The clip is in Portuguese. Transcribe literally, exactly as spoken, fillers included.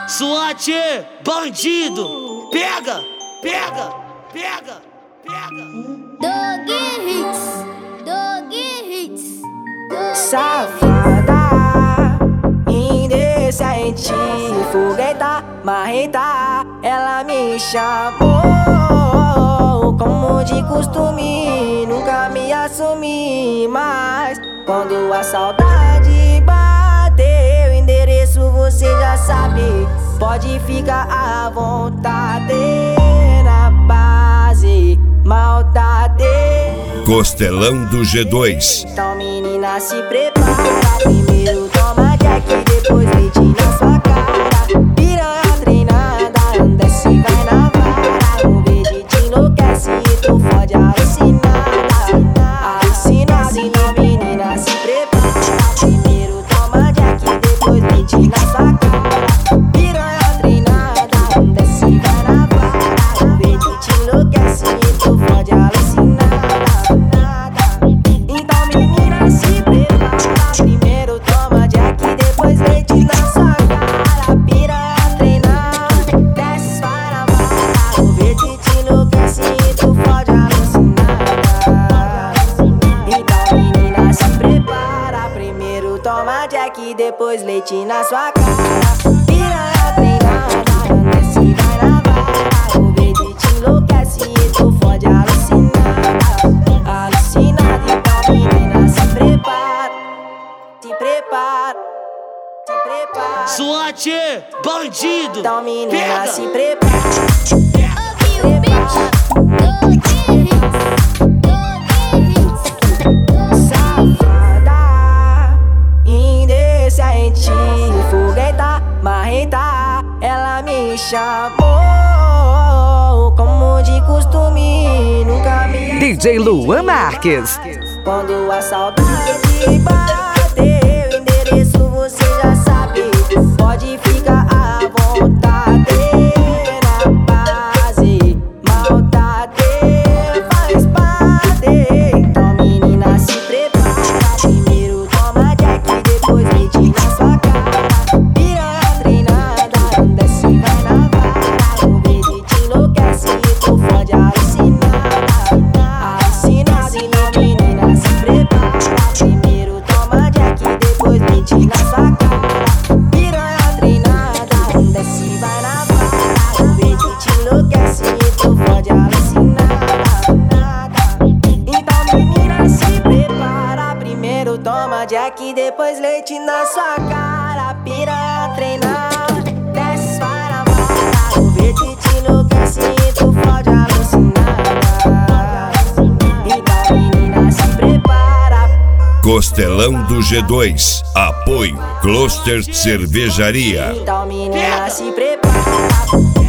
SWAT, bandido, pega, pega, pega, pega. Dog Hits, Dog Hits, safada, indecente, fogueta, marreta, ela me chamou como de costume, nunca me assumi, mas quando a saudade bateu, endereço você já sabe, pode ficar à vontade, na base, maldade. Costelão do G dois. Então menina se prepara, primeiro toma Jack, depois leite na sua cara. Piranha treinada, desce e vai na vara. O verde te enlouquece e tu fode alucinada. Alucinada, então menina se prepara, primeiro toma Jack, depois leite na sua cara. Piranha treinada, desce e vai na vara. O verde te enlouquece e tu fode alucinada. Toma Jack, depois leite na sua cara. Piranha treinada, desce e vai na vara. O verde te enlouquece e tu fode alucinada. Alucinada, então menina se prepara. Se prepara, se prepara. SWAT, bandido, então menina pega, se prepara. Ouve o beat, Dog Hits, Dog Hits, safada, indecente, fogueta, marreta, ela me chamou como de costume, nunca me D J Luan Marques. quando a saudade bateu, endereço você já sabe, pode ficar à vontade, na base, maldade, faz parte. Então menina se prepara, primeiro toma Jack, depois leite na sua cara. Piranha treinada, desce e vai na vara. O verde te enlouquece e tu fode alucinada. Alucinada, então menina se prepara, primeiro toma Jack, depois leite na sua cara. Piranha treinada, desce e vai na vara. O verde te enlouquece e tu fode alucinada. Então menina se prepara, primeiro toma Jack, depois leite na sua cara. Piranha treinada, desce vai na vara. O verde te enlouquece e tu fode alucinada. Então menina se prepara. Costelão do G dois. Apoio Cluster Cervejaria. Então menina se prepara.